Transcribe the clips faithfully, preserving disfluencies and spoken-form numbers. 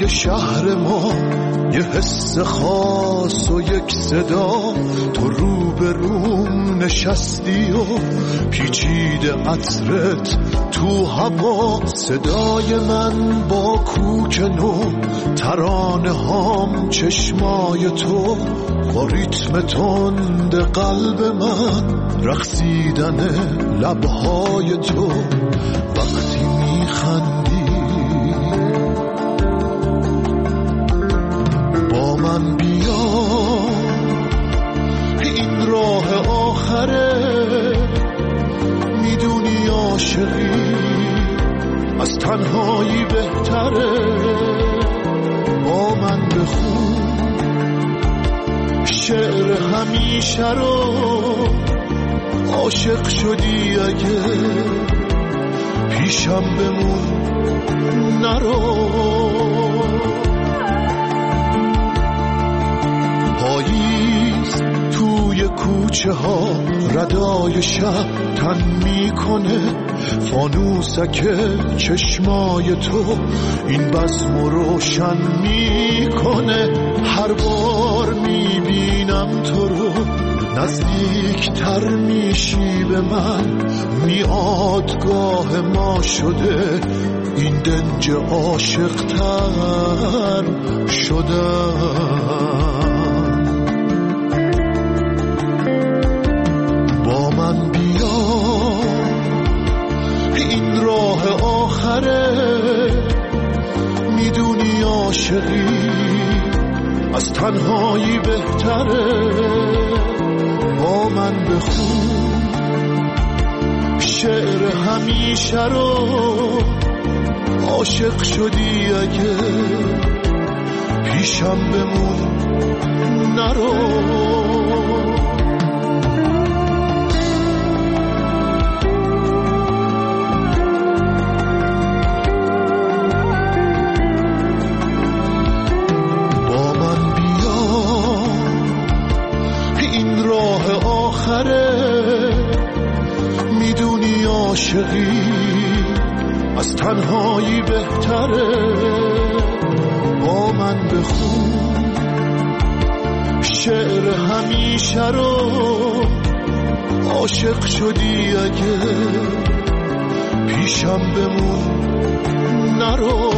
شهر ما یه حس خاص و یک صدا، تو رو به روم نشستی و پیچیده عطرت تو هوا، صدای من با کوک نو، ترانه هام چشمای تو، با ریتم تند قلب من رقصیدن لبهای تو. وقتی میخندی با من بیا، این راه آخره، میدونی عاشقی از تنهایی بهتره. با من بخون شعر همیشه رو، عاشق شدی اگه پیشم بمون نرو. پاییز توی کوچه ها ردای شب تن میکنه، فانوسک چشمای تو این بزم روشن میکنه. هر بار میبینم تو رو نزدیک تر میشی به من، میادگاه ما شده این دنج عاشق تر شدم. با من بیا این راه آخره، میدونی عاشقی از تنهایی بهتره. با من بخون شعر همیشه رو، عاشق شدی اگه پیشم بمون نرو. میدونی عاشقی از تنهایی بهتره. با من بخون شعر همیشه رو، عاشق شدی اگه پیشم بمون نرو.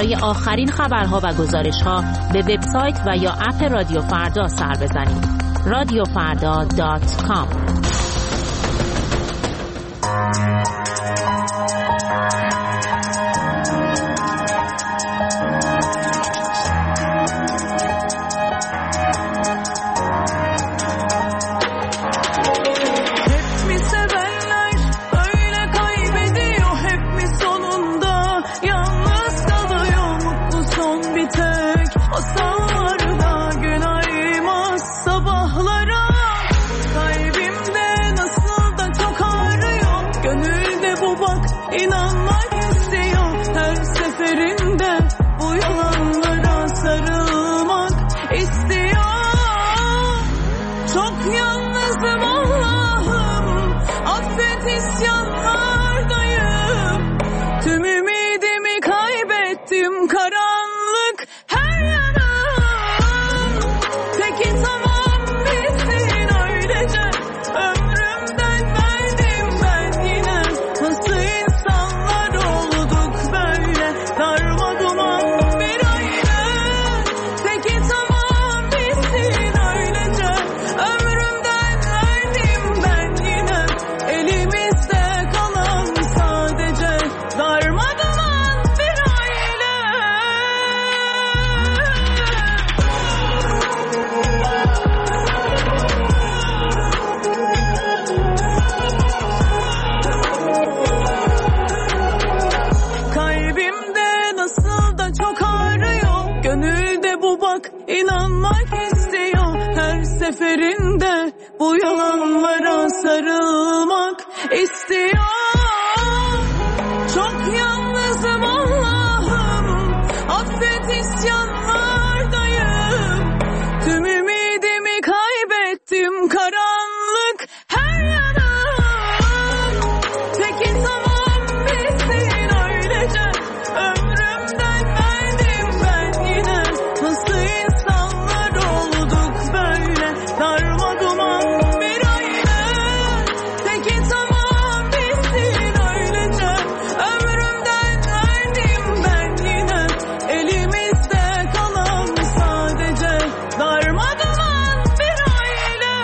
برای آخرین خبرها و گزارش‌ها به وبسایت و یا اپ رادیو فردا سر بزنید. رادیو فردا دات کام. seferinde bu yalanlara sarılmak istiyor. Çok yalnızım Allah'ım, affet isyanlardayım. Tüm ümidimi kaybettim, karanlık her yanım. Peki tamam bitsin öylece, ömrümden verdim ben yine. Nasıl insanlar olduk böyle, darma duman bir aile. Peki tamam bitsin öylece, ömrümden verdim ben yine. Elimizde kalan sadece darma duman bir aile.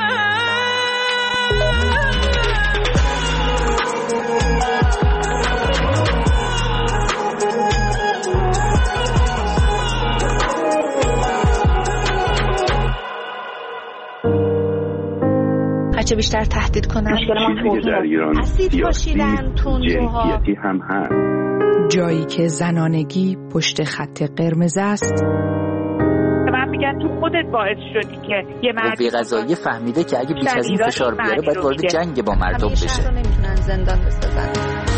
هرچه بیشتر تهدید کنن چیزی که در ایران اسید پاشیدن، تندروها، جنسیتی هم هست. جایی که زنانگی پشت خط قرمز است. من میگن تو خودت باعث شدی که یه مرد قوه قضاییه فهمیده که اگه بیش از این فشار بیاره باید وارد جنگ با مردم همیشه بشه. رو نمیتونن زندان بسازن.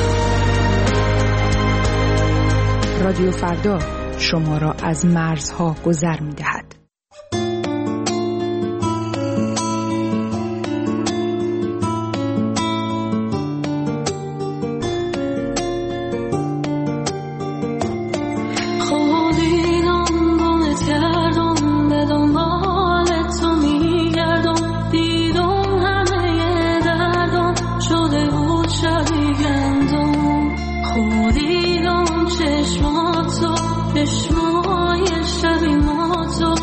رادیو فردا شما را از مرزها گذر می‌دهد. خودیدم گمت کردم به دنبال تو میگردم دیدم همه دردم شده بود شبیه گندم خودیدم چشماتو چشمای شبیه ما تو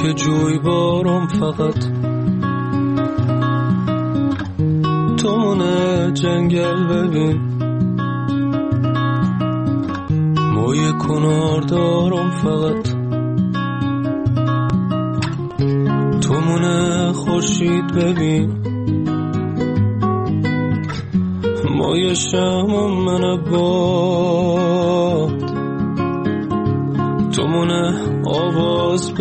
که جوی بارم فقط تو مونه جنگل ببین موی کنار دارم فقط تو مونه خورشید ببین موی شمم من باد تو مونه آواز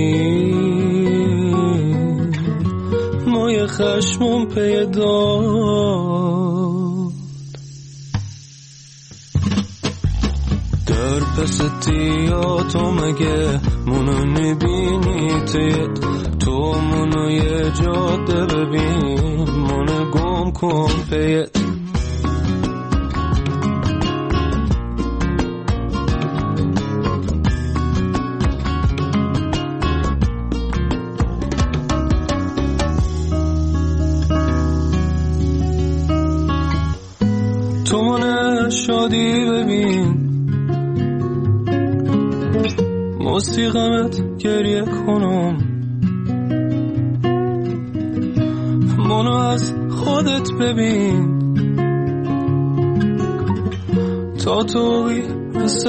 ببین موی خشمم پیدا در پس تیا تو مگه منو نبینی تیت تو منو یه جاده ببین منو گم کن پیت تو منو شادی ببین موسیقیمت گریه کنم منو از خودت ببین تا توی مثل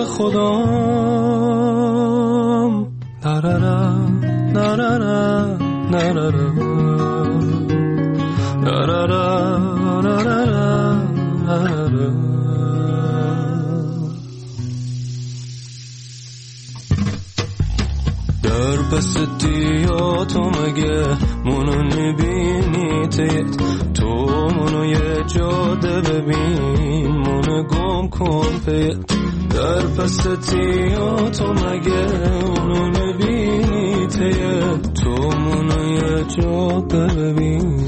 خودم نرارا نرارا نرارا نرارا نرارا نرارا در پس دیا تو مگه منو نبینی تیت تو منو یه جاده ببین منو گم کن پیت در پس دیا تو مگه منو نبینی تیت تو منو یه جاده ببین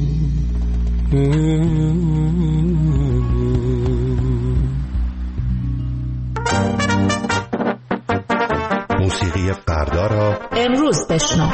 موسیقی فردا را امروز بشنو.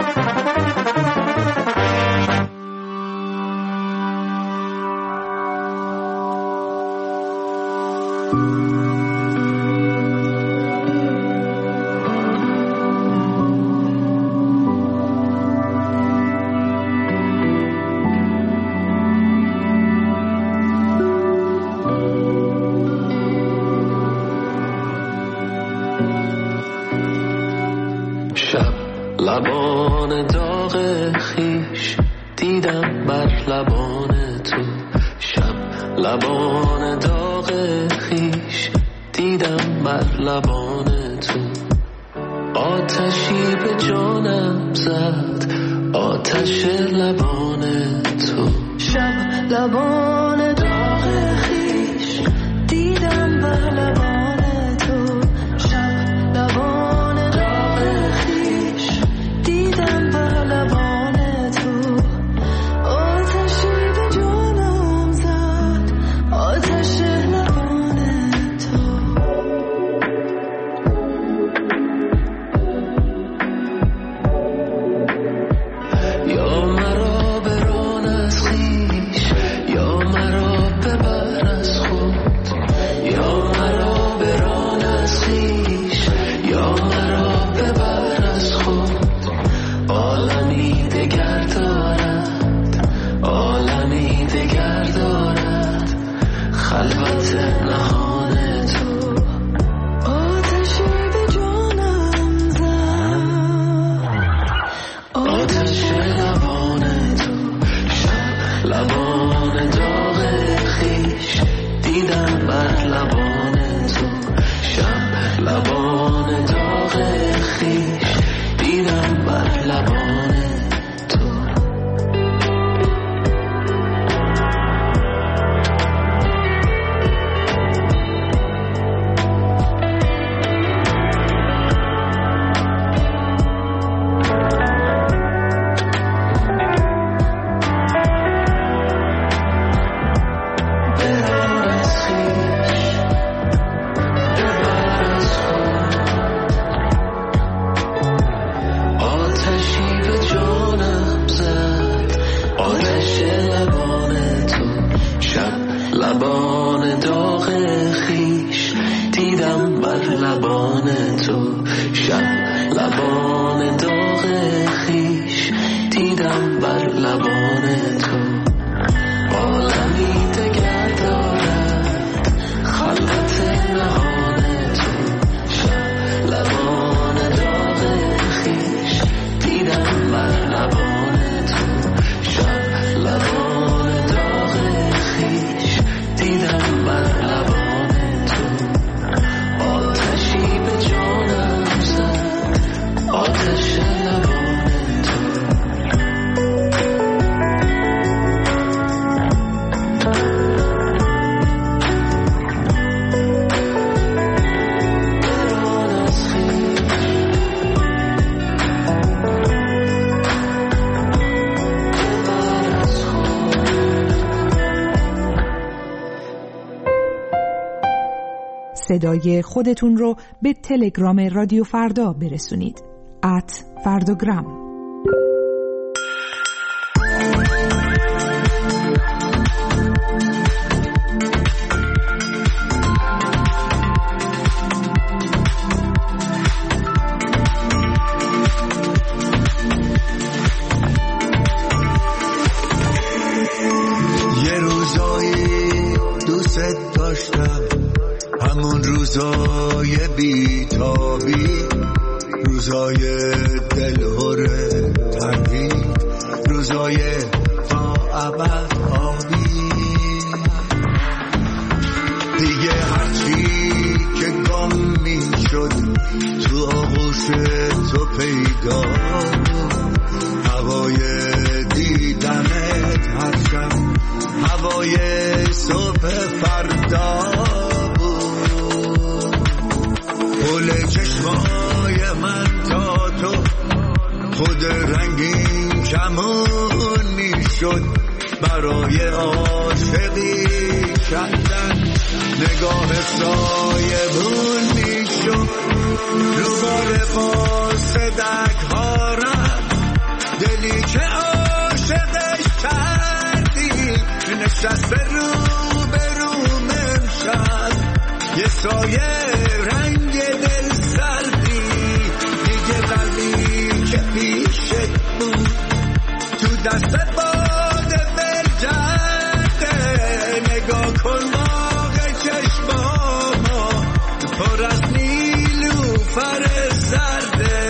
لبان داغ خیش دیدم بر لبان تو شب لبان داغ خیش دیدم بر لبان تو آتشی به جانم زد آتش لبان تو شب لبان داغ خیش دیدم بر لبان تو شب لبان لبان تو شب لبان داغ داغ خیش دیدم بر لبان تو عالمی دگر دارد خلوت نهان تو شب لبان داغ خیش دیدم بر لبان تو شب لبان داغ خیش دیدم بر لبان تو آتشی به جانم زد آتش لبان صدای خودتون رو به تلگرام رادیو فردا برسونید. ات فرداگرام. یه روزایی دوست داشتم، همون روزای بیتابی، روزای دلهور تردید، روزای تا ابد آبی. دیگه هرچی که گم می شد تو آغوش تو پیدا بود، هوای دیدنت هر شب هوای صبح فردا بود. پل چشمای من تا تو خود رنگین کمون می شد، برای عاشقی کردن نگاه سایبون می شد. روبار قاصدک ها رفت، دلی که عاشقش کردی نشست رو به روم امشب، یه سایه رنگ دل سردی. دیگه قلبی که پیشت بود تو دست باد ول کرده، نگاه کن باغ چشمامو پر از نیلوفر زرده.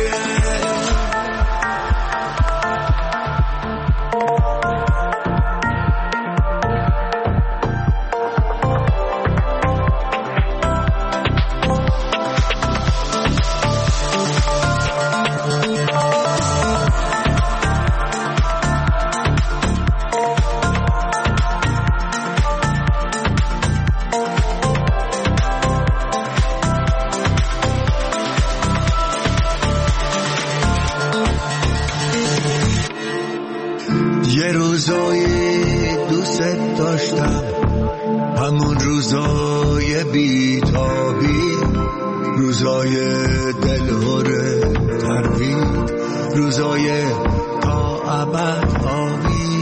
یه روزایی دوست داشتم، همون روزای بیتابی، روزای دلهور تردید، روزای تا ابد آبی.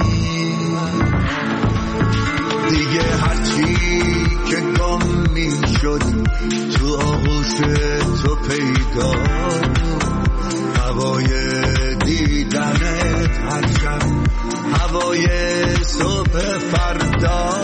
دیگه هرچی که گم می شد تو آغوش تو پیدا بود، هوای دیدنت هر شب هوای صبح فردا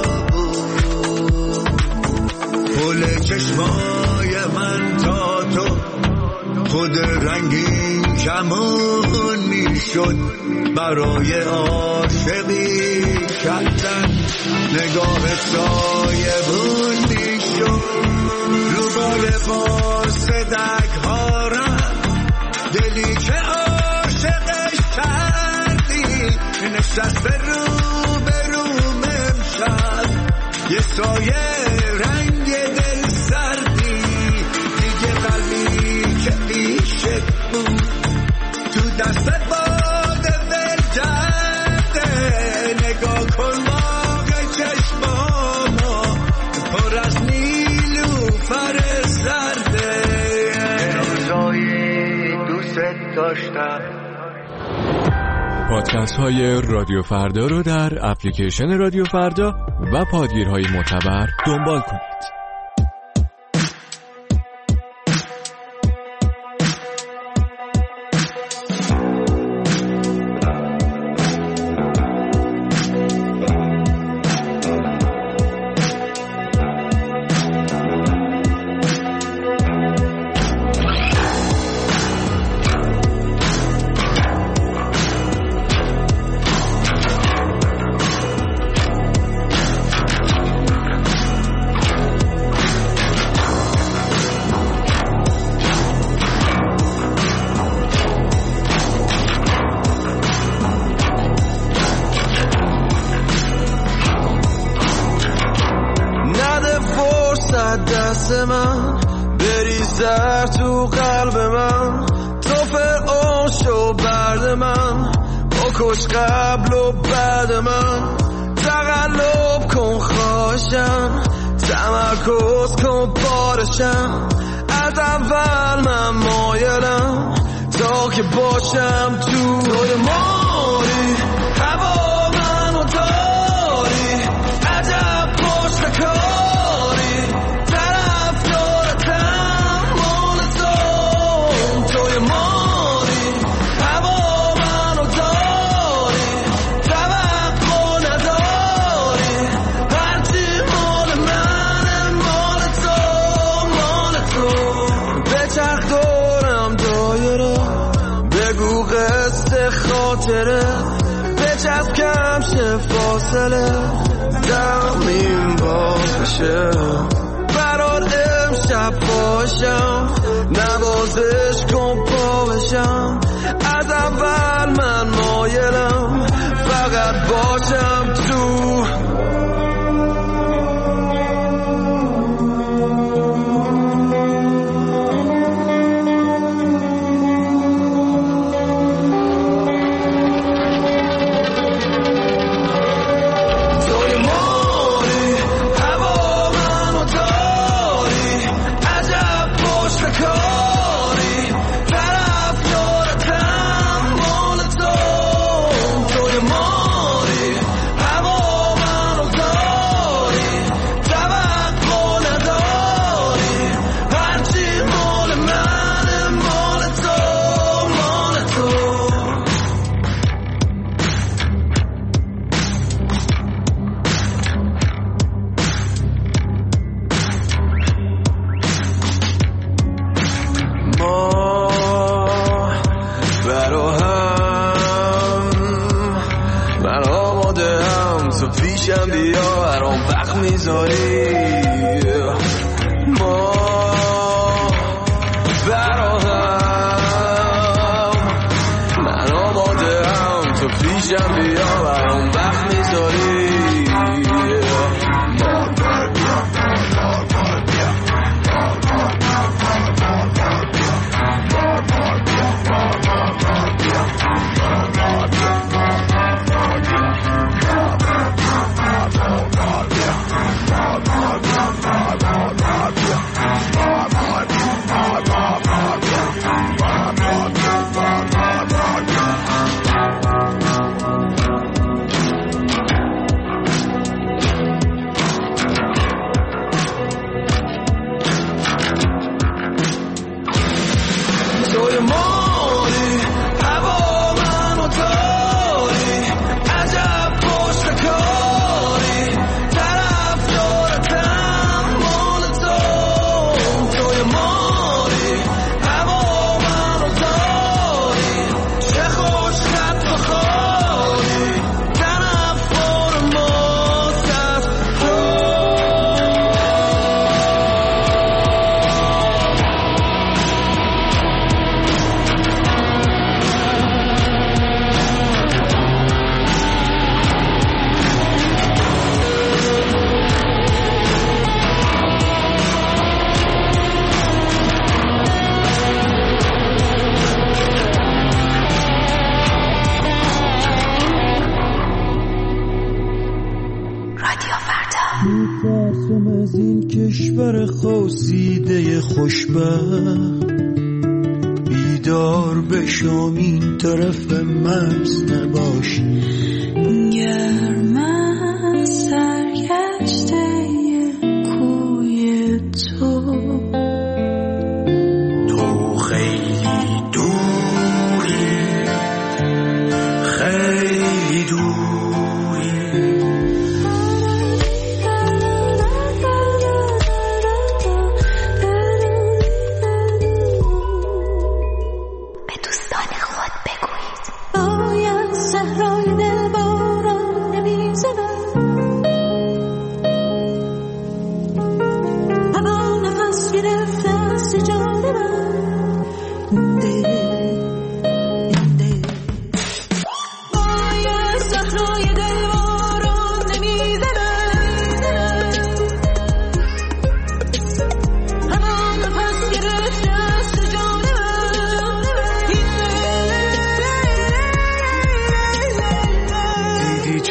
بود. پل چشمای من تا تو خود رنگین کمون می شد، برای عاشقی کردن نگاه سایبون می شد. روبار قاصدک ها رفت، دلی که عاشقش کردی نشست رو به روم امشب، یه سایه رنگ دل سردی. دیگه قلبی که پیشت بود تو دست باد ول کرده، نگاه کن باغ چشمامو پر از نیلوفر زرده. روزایی دوست داشتم. پادکست های رادیو فردا رو در اپلیکیشن رادیو فردا و پادگیرهای معتبر دنبال کنید. من بکش قبل و بعد من تقلب کن خواهشم تمرکز کن بارشم از اول من مایلم تا که باشم تو توی ماری هوا منو داری عجب پشت کاری طرف دارتم مال تو توی ماری هوا منو داری توقع نداری هرچی مال من مال تو مال تو به چرخ دورم دایره بگو قصه خاطره بچسب کم شه فاصله دمیم باز بشه برات امشب باشم نوازش کن پا بشم از اول من مایلم فقط باشم تو خوزیده خوشبخت بیدار بشم این طرف مرز نباش گرم از سرگشته کوی تو تو خیلی دوری خیلی دوری صحرای دل باران نمی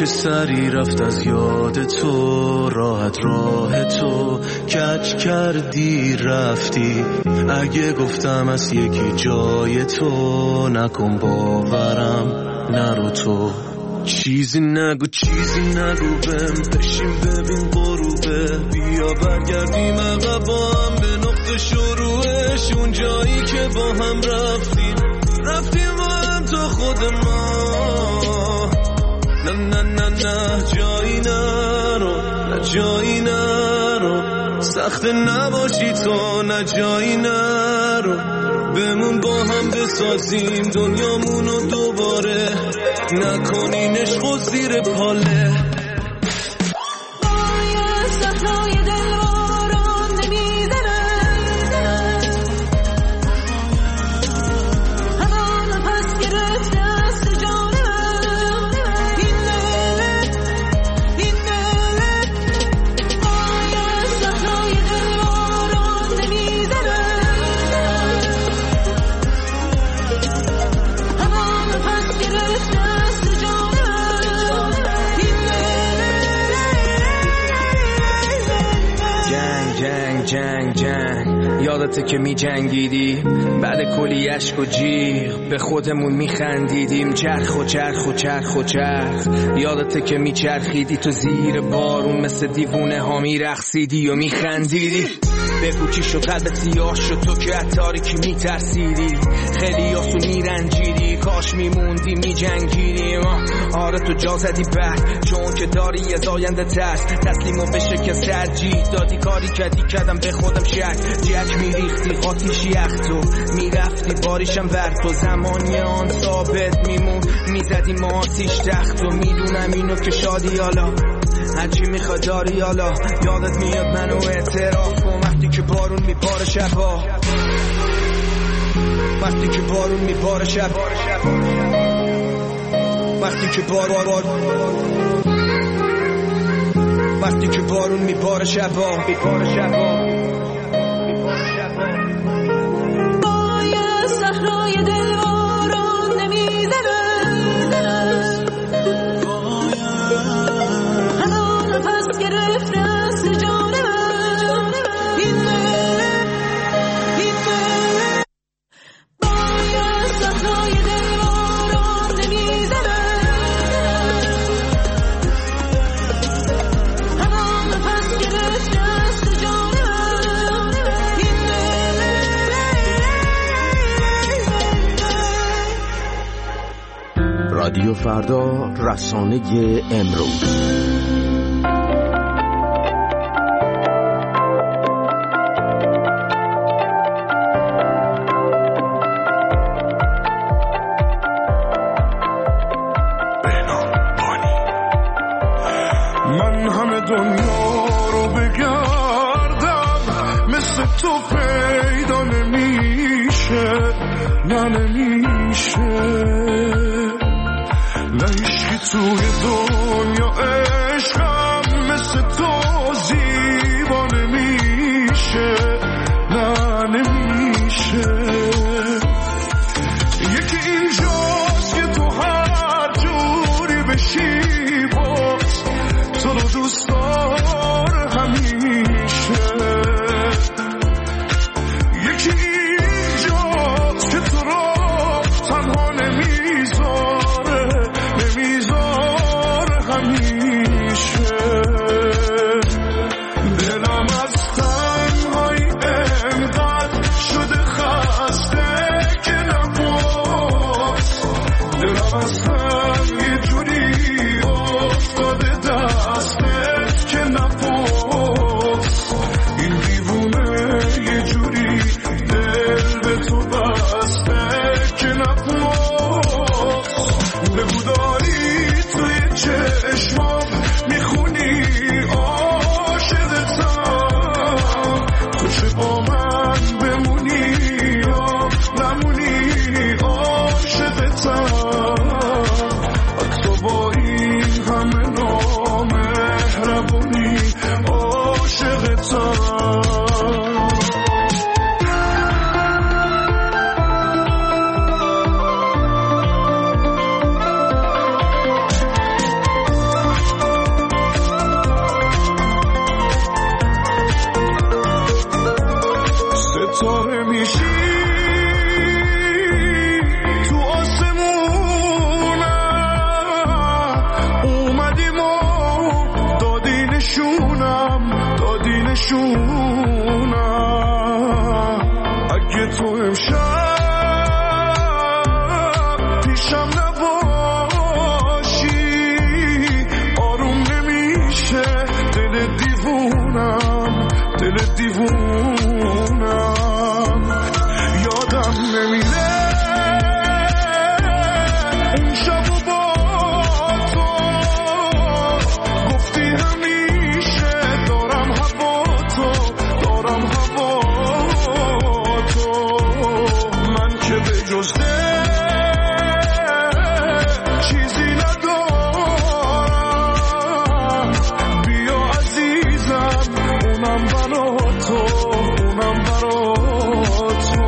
سری رفت از یاد تو، راحت راه تو کج کردی رفتی. اگه گفتم از یکی جای تو، نکن باورم نرو تو. چیزی نگو چیزی نگو بهم، بشین ببین غروبه. بیا برگردیم عقب با هم به نقطه شروعش، اون جایی که با هم رفتیم رفتیم با هم تا خود ما. نه نه نه نه جایی نرو، نه جایی نرو، سخت نباشی تو، نه جایی نرو. بمون با هم بسازیم دنیامونو دوباره، نکنین عشق و زیر پاله. باید صفرای دل باران نمیزنه، هوا نفس گرفته است جانم. این لیله این لیله، باید صفرای دل باران نمیزنه، هوا نفس گرفته است جانم. این جنگ جنگ جنگ یادته که می جنگیدی بعد کلی عشق و جیغ به خودمون می خندیدیم. چرخ و چرخ و چرخ و چرخ یادته که می چرخیدی تو زیر بارون، مثل دیوونه ها می رقصیدی و می خندیدی. بگو چی شد قلبت سیاه شد تو که از تاریکی می ترسیدی، خیلی آسون می رنجیدی، کاش می موندی می جنگیدی. آره تو جا زدی بعد چون که داری از آینده ترس، تسلیمو به شکست ترجیح دادی، کاری کردی کردم به خودم شک. جک می ریختی قاطیش یخ تو می رفتی باریشم ور تو، زمانی آن ثابت میمون می زدی ما آتیش تخت و میدونم اینو که شادی حالا هرچی میخواد داری حالا. یادت میاد منو اعتراف کن وقتی که بارون میباره شبا، وقتی که بارون میباره شب، وقتی که بار بار وقتی که بارون میباره شبا میباره شبا. باید صحرای دل باران نمیزنه، هوا نفس گرفته است جانم. این لیله این لیله، باید صحرای دل باران نمیزنه، هوا نفس گرفته است جانم. این رادیو فردا، رسانه امروز. من همه دنیا رو بگردم، مثل تو پیدا نمیشه، نه نمیشه. نه عشقی توی دنیا عشقم مثل تو زیبا نمیشه، نه نمیشه. یکی اینجاست که تو هر جوری بشی باز تو رو دوست داره همیشه. یکی اینجاست که تو رو تنها نمیذاره، نمیذاره همیشه. دلم از تنهایی انقدر شده خسته که نباز، دلم از هم یه جوری افتاده دستت که نباز. این دیوونه یه جوری دل به تو بسته که نباز. بگو داری توی چشمام میخونی عاشقتم، تو چه با من بمونی یا نمونی عاشقتم. میشونم اگه تو امشب پیشم نباشی آروم نمیشه دل دیوونم دل دیوونم یادم نمیره اون شب و با تو گفتی همیشه دارم هوا تو دارم هوا تو من که به جز چیزی ندارم بیا عزیزم اونم برا تو اونم برا تو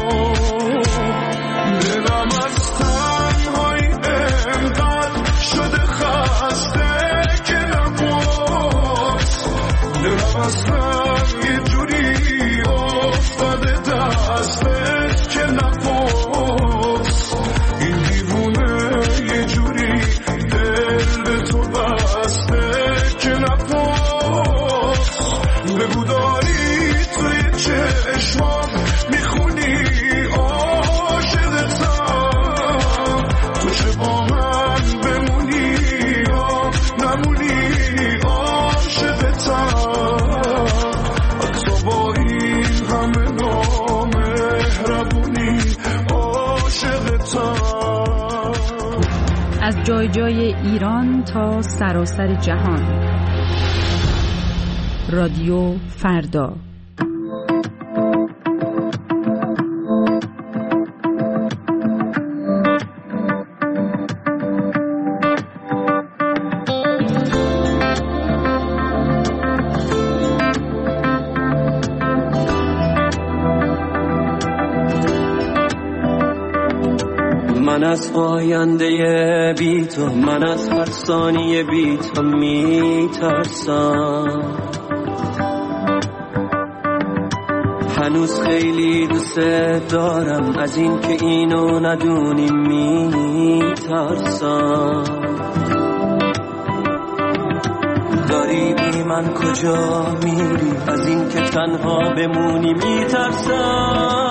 دلم از تنهایی انقدر شده خسته که نباز دلم اصلا یه جوری افتاده دسته که نباز این دیوونه یه جوری دل به تو بسته که نباز بگو داری توی چشمام میخونی عاشقتم تو چه با من بمونی یا نمونی عاشقتم حتی با این همه نامهربونی عاشقتم. از جای جای ایران تا سراسر جهان، رادیو فردا. من از آینده بی تو، من از هر ثانیه بی تو میترسم. هنوز خیلی دوست دارم، از این که اینو ندونی میترسم. داری بی من کجا میری، از این که تنها بمونی میترسم.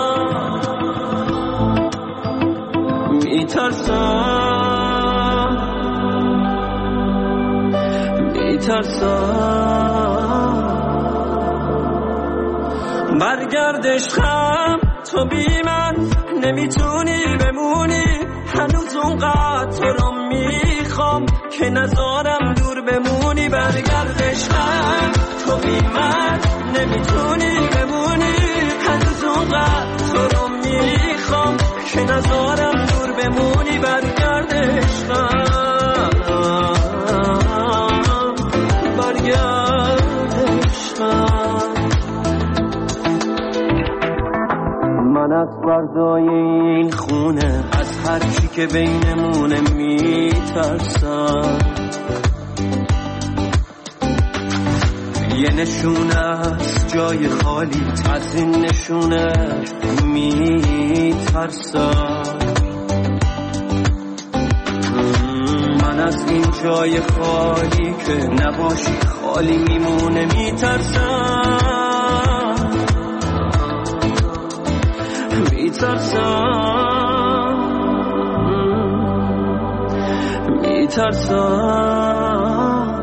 میترسم میترسم برگرد عشقم، تو بی من نمیتونی بمونی. هنوز اونقدر تو رو میخوام که نذارم دور بمونی. برگرد عشقم، تو بی من نمیتونی بمونی. هنوز اونقدر تو رو میخوام که نذارم دور بمونی. برگرد عشقم، برگرد عشقم. من از فردای این خونه، از هر چی که بینمونه میترسم. یه نشونه از جای خالی، از این نشونه میترسم. من از این جای خالی که نباشی خالی میمونه میترسم. میترسم میترسم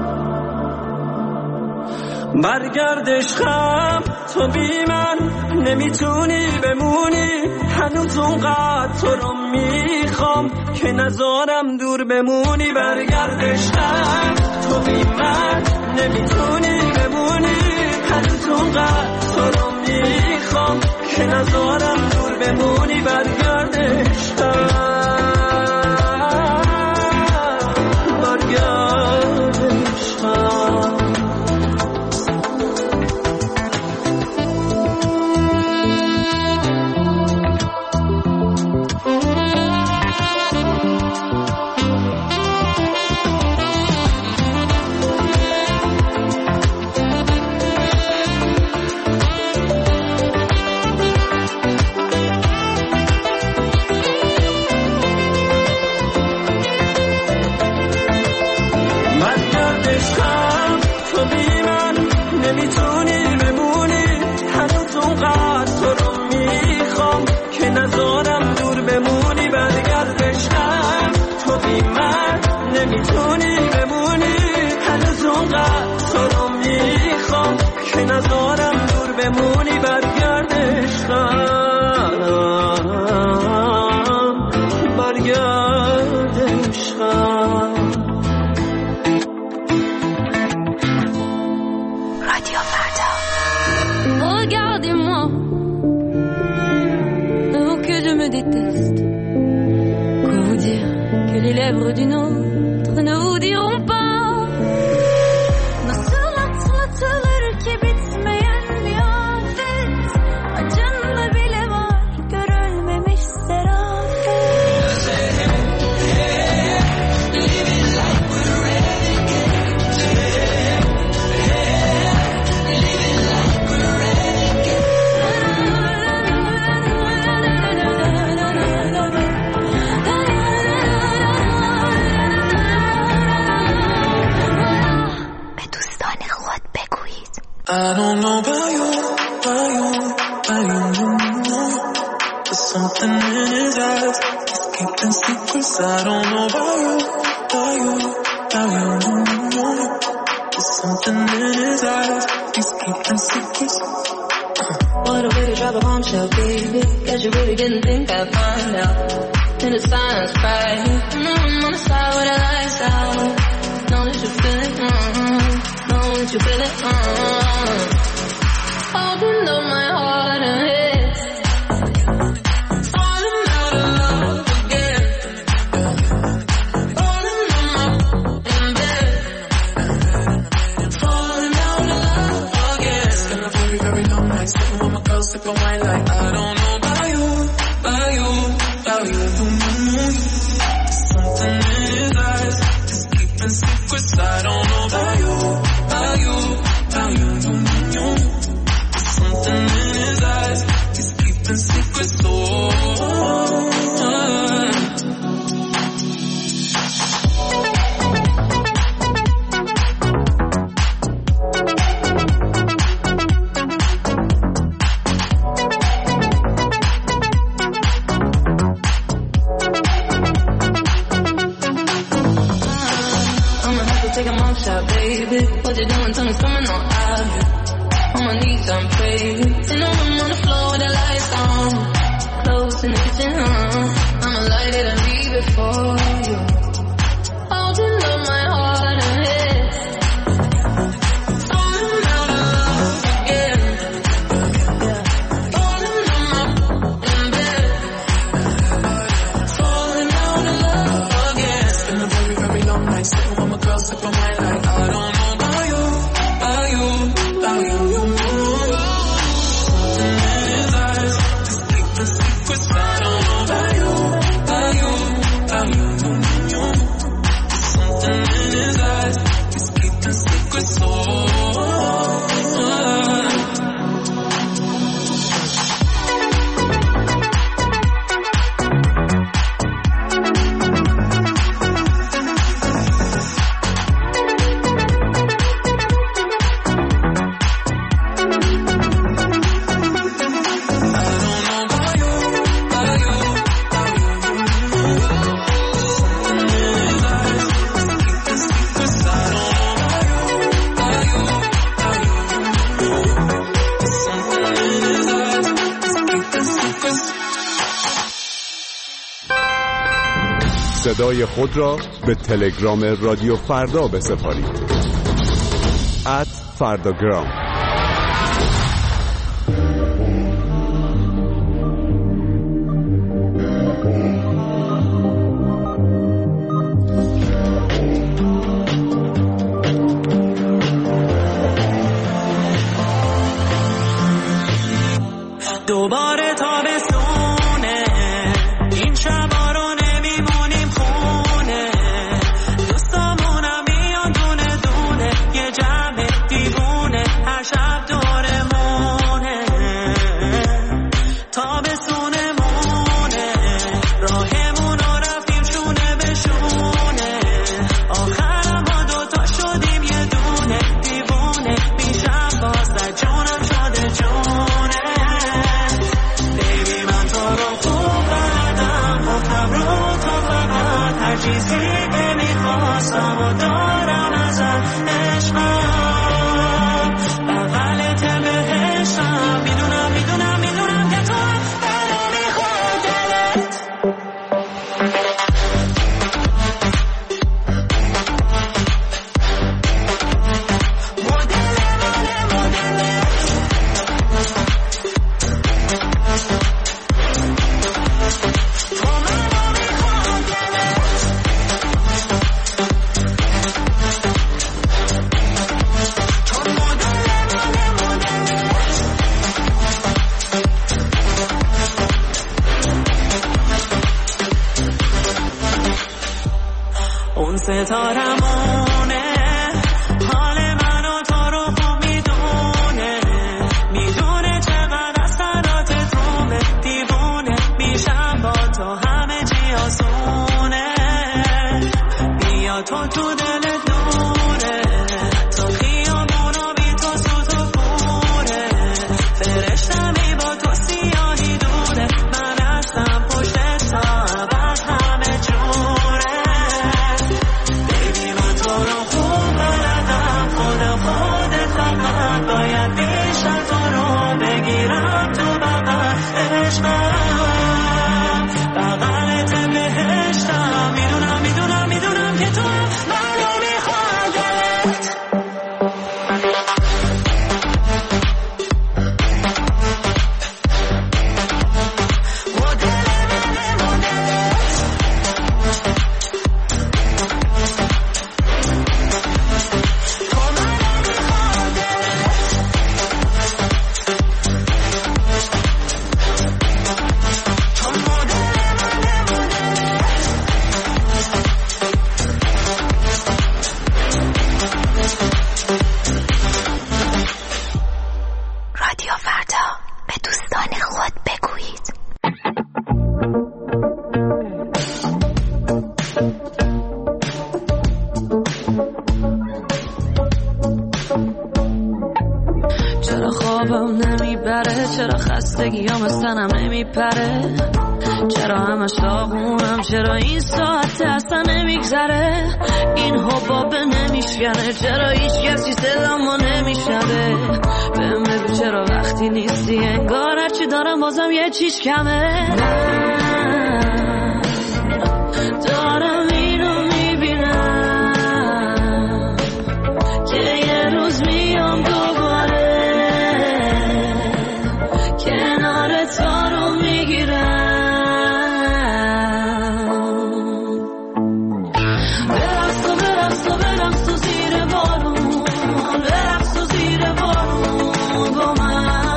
برگرد عشقم، تو بی من نمیتونی بمونی. هنوز اونقدر تو رو میخوام که نذارم دور بمونی. برگرد عشقم، تو بی من نمیتونی بمونی. هنوز اونقدر تو رو میخوام که نذارم دور بمونی. برگرد عشقم، برگرد عشقم. نمیتونی lèvres d'une autre ne vous diront pas. Nasıl atlatılır ki bitmeyen bir afet, acında bile var görülmemiş serafet. Living like we're renegades, living like we're renegades. I don't know about you, about you, about you, no. There's something in his eyes, he's keeping secrets. I don't know about you, about you, about you, no. There's something in his eyes, he's keeping secrets. What a way to drop a bombshell, baby. Guess you really didn't think I'd find out. In the silence, right? Mm, I'm on the side with the lights out. Know that you feel it, mm-hmm. Know that you feel it, mm-hmm. Holding up my heart and head, falling out of love again, falling on my in bed, falling out of love again. It's been a very, very long night, sitting with my girl, sipping wine like I don't know about you, about you, about you, something in his eyes, just keeping secrets. I don't know about you, about you, about you, something in his eyes, he's keeping secrets. Oh, baby, what you doing? Tell me something on out here. On my knees, I'm praying. You know I'm on the floor with the lights on. Close in the kitchen, huh? I'ma light it and leave it for you. Holding up my heart and head, falling out of love again, falling on my in bed, falling out of love again. It's been a very, very long night, sitting with my girl, sipping wine like I don't know about you, about you, about you, you know. Something in his eyes, just keeping secrets. I don't know about you, about you, about you, you know. Something in his eyes, just keeping secrets. Oh, صدای خود را به تلگرام رادیو فردا بسپارید. ات فرداگرام. دوباره تابستونه، این شبا رو نمیمونیم خونه، دوستامونم میان دونه دونه، یه جمع دیوونه هر شب دورمونه. تابستونمونه، راهمون رو رفتیم شونه به شونه، آخرم ما دوتا شدیم یه دونه دیوونه، میشم باز در جونم شده جونه. چیزی که میخواستم و دارم ازت عشقم، بغلت بهشتم، میدونم میدونم میدونم که تو هم منو میخواد دلت. مدل منه مدلت، تو منو میخواد دلت. ستارمونه حال من و تو رو خوب میدونه میدونه چقدر از سرات تومه دیوونه میشم با تو همه چی آسونه بیا تو تو دلت نوره تو خیابونو بی تو سوز و کوره فرشتمی با تو سیاهی دوره من هستم پشت تا عبد همه جوره بیبی من تو رو خوب بلدم خود خودت فقط باید بیشتر تو رو بگیرم تو بغل عشقم بغلت بهشتم میدونم میدونم میدونم که تو منو میخوادت رادیو فردا به دوستان خود بگویید. چرا خوابم نمیبره چرا خستگیام از تنم نمیپره چرا همش داغونم چرا این ساعت اصلا نمیگذره این حبابه نمیشکنه چرا هیچ کسی صدامو نمیشنوه بهم بگو چرا وقتی نیستی انگار هرچی دارم بازم یه چیز کمه من دارم اینو میبینم که یه روز میام دوباره کنار تو رو میگیرم برقص و برقص و برقص و زیر بارون برقص و زیر بارون با من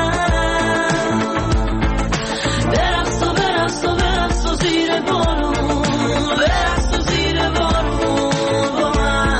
برقص و برقص و برقص و زیر بارون برقص و زیر بارون با من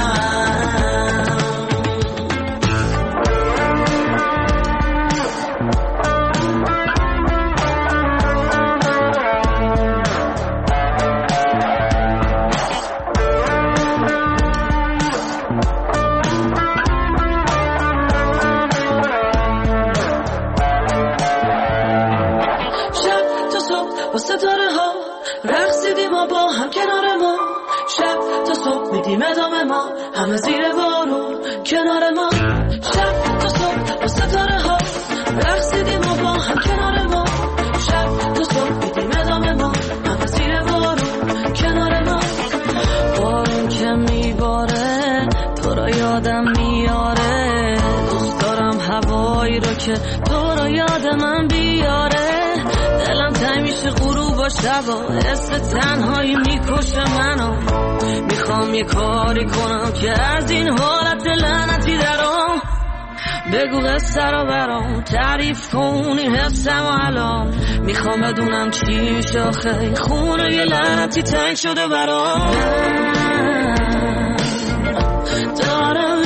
شب تا صبح با ستاره ها رقصیدیم ما با هم کنار ما شب تا صبح میدیم ادامه ما همه زیر بارون کنار ما شب تا صبح با ستاره ها رقصیدیم ما با هم کنار ما شب تا صبح میدیم ادامه ما همه زیر بارون کنار ما بارون که میباره تو رو یادم میاره دوست دارم هوایی رو که تو رو یاد من بیاره دلم تنگ میشه غروب و شبا حس تنهایی میکشه منو میخوام یه کاری کنم که از این حالت لعنتی درام بگو قصه رو برام تعریف کن این حسم و الان میخوام بدونم چی شاخه خونه یه لعنتی تنگ شده برام دارم